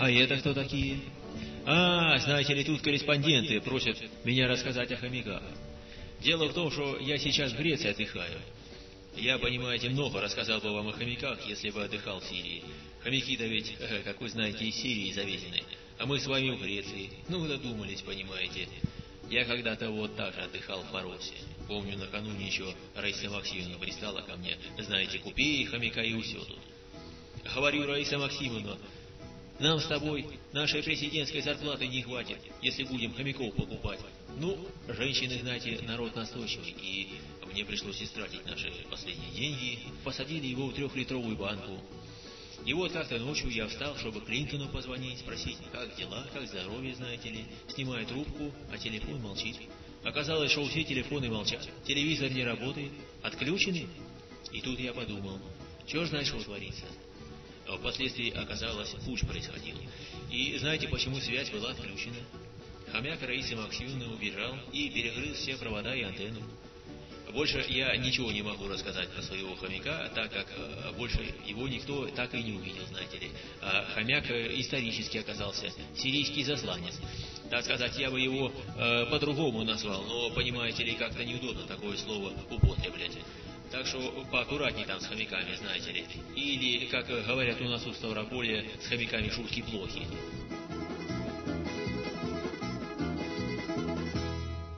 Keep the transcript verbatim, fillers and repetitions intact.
А это кто такие? А, знаете ли, тут корреспонденты просят меня рассказать о хомяках. Дело в том, что я сейчас в Греции отдыхаю. Я, понимаете, много рассказал бы вам о хомяках, если бы отдыхал в Сирии. Хомяки-то ведь, как вы знаете, из Сирии завезены. А мы с вами в Греции. Ну, додумались, понимаете. Я когда-то вот так же отдыхал в Фаросе. Помню, накануне еще Раиса Максимовна пристала ко мне. Знаете, купи хомяка и все тут. Говорю, Раиса Максимовна, нам с тобой нашей президентской зарплаты не хватит, если будем хомяков покупать. Ну, женщины, знаете, народ настойчивый, и мне пришлось истратить наши последние деньги. Посадили его в трехлитровую банку. И вот как-то ночью я встал, чтобы Клинтону позвонить, спросить, как дела, как здоровье, знаете ли. Снимаю трубку, а телефон молчит. Оказалось, что все телефоны молчат, телевизор не работает, отключены. И тут я подумал, что ж знаешь, что творится. А впоследствии оказалось, путч происходил. И знаете, почему связь была отключена? Хомяк Раисы Максимовны убежал и перегрыз все провода и антенну. Больше я ничего не могу рассказать про своего хомяка, так как э, больше его никто так и не увидел, знаете ли. А хомяк э, исторически оказался сирийский засланец. Так сказать, я бы его э, по-другому назвал, но, понимаете ли, как-то неудобно такое слово употреблять. Так что поаккуратней там с хомяками, знаете ли. Или, как говорят у нас у Ставрополя, с хомяками шутки плохи.